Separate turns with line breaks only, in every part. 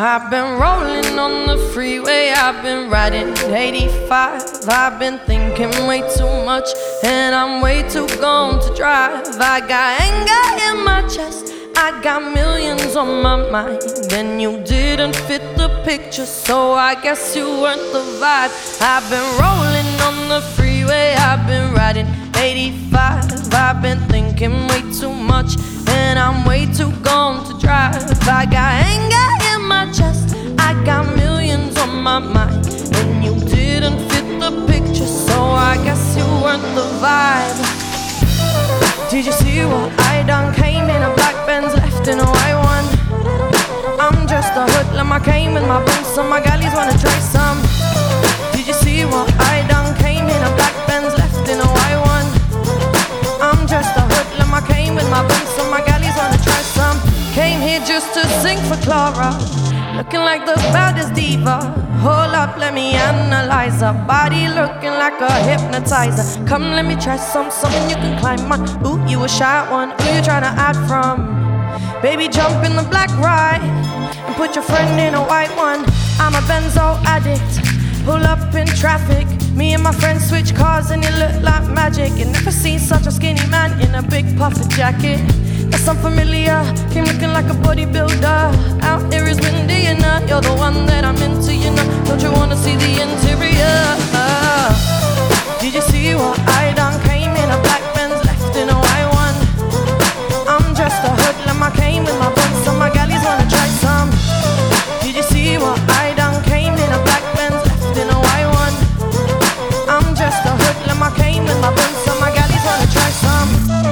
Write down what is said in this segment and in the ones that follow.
I've been rolling on the freeway, I've been riding 85. I've been thinking way too much, and I'm way too gone to drive. I got anger in my chest, I got millions on my mind, and you didn't fit the picture, so I guess you weren't the vibe. I've been rolling on the freeway, I've been riding 85. I've been thinking way too much, and I'm way too gone to drive. I got anger in my chest, I got millions on my mind, and you didn't fit the picture, so I guess you weren't the vibe. Did you see what I done? Came in a black Benz, left in a white one. I'm just a hoodlum, I came with my boots, so my galleys wanna try some. Did you see what I done? Came in a black Benz, left in a white one. I'm just a hoodlum, I came with my boots, so my galleys wanna try some. Came here just to sing for Clara, looking like the baddest diva. Hold up, let me analyze her body, looking like a hypnotizer. Come, let me try something you can climb on. Ooh, you a shy one, who you tryna add from? Baby, jump in the black ride and put your friend in a white one. I'm a benzo addict, pull up in traffic. Me and my friends switch cars and it look like magic. You never seen such a skinny man in a big puffer jacket. That's unfamiliar, came looking like a bodybuilder. Out here is windy, you know, you're the one that I'm into, you know. Don't you wanna see the interior? Did you see what I done? Came in a black Benz, left in a white one. I'm just a hoodlum, I came with my buns, so my galleys wanna try some. Did you see what I done? Came in a black Benz, left in a white one. I'm just a hoodlum, I came with my buns, so my galleys wanna try some.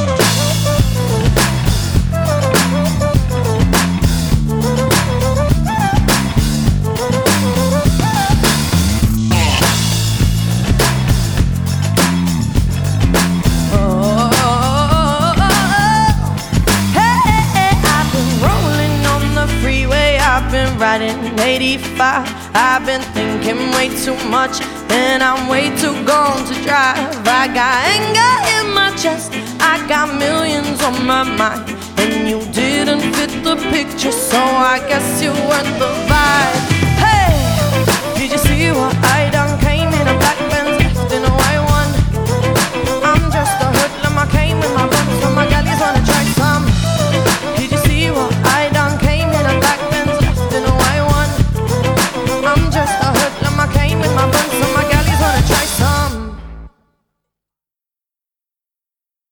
Riding 85, I've been thinking way too much, and I'm way too gone to drive. I got anger in my chest, I got millions on my mind, and you didn't fit the picture, so I guess you weren't the vibe. Hey, did you see what I